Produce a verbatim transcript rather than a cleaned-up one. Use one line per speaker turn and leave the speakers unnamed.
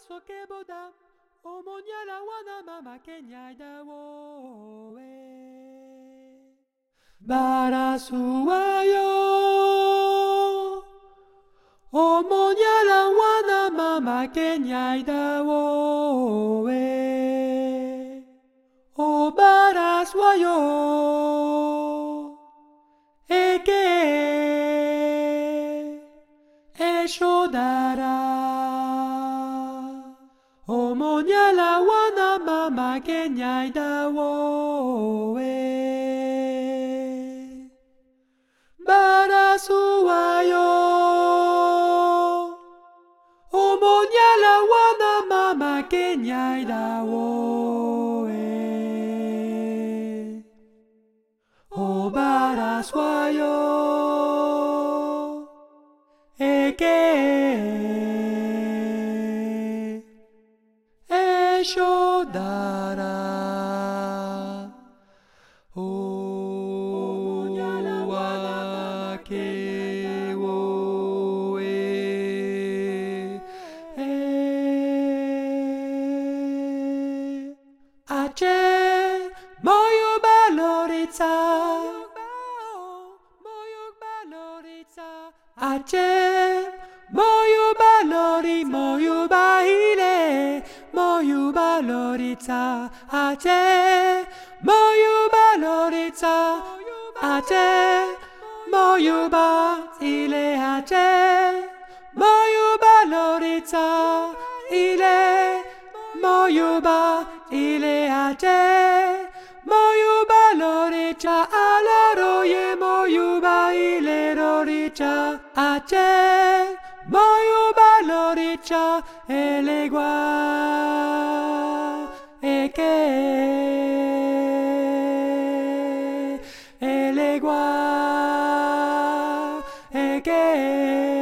sokeboda omonyala wana mama kenyada wo e barasuwayo omonyala wana mama kenyada wo e o barasuwayo eke eshodara omonyala wana mama kenyada wo e barasuwayo omonyala wana mama kenyada wo e o barasuwayo eke eshodara o wake wo e ache moyo baloritsa ache moyo balori moyo bahile moyo baloritsa ache moyo baloritsa ache moyo ba ile ache moyo baloritsa ile moyo ba ile ache moyo baloritsa alaroye moyo ba ile roricha ache moyo baloritsa elegua eke elegua eke